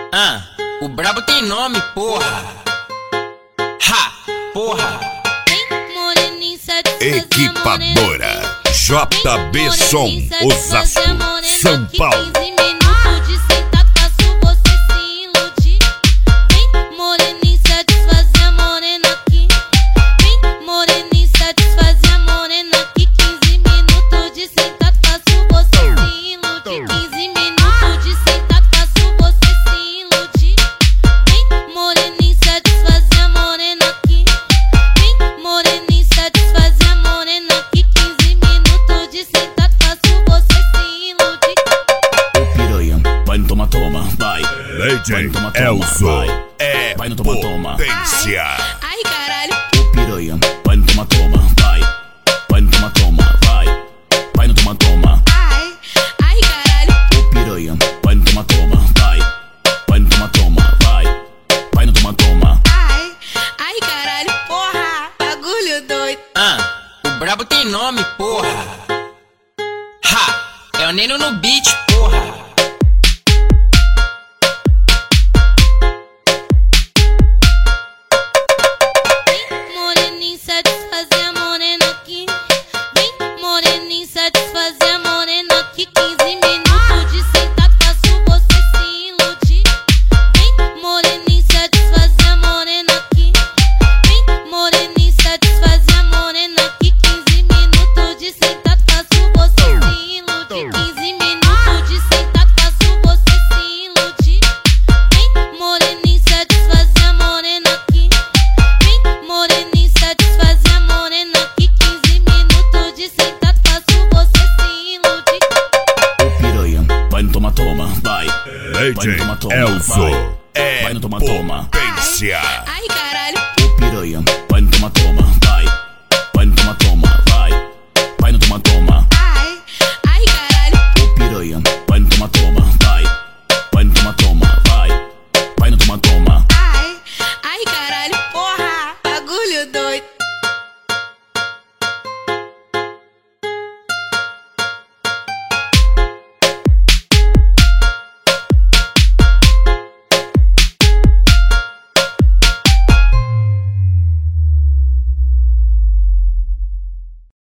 O brabo tem nome, porra. Ha, porra. Equipadora JB Som, Osasco, São Paulo. DJ Elzo é potência. Ai, caralho. O piranha, vai no toma, vai. Vai no toma, vai. Vai no toma. Ai, caralho. O piranha, vai no toma, vai. Vai no toma, vai. Vai no toma. Ai, caralho. Porra, bagulho doido. O brabo tem nome, porra. Ha, é o Neno no beat, porra. DJ Elzo é potência. Ai, caralho. O piranha, vai no toma, vai. Vai no toma, vai. Vai no toma. Ai, caralho. O piranha, vai no toma, vai. Vai no toma, vai. Vai no toma. Ai, caralho. Porra, bagulho doido.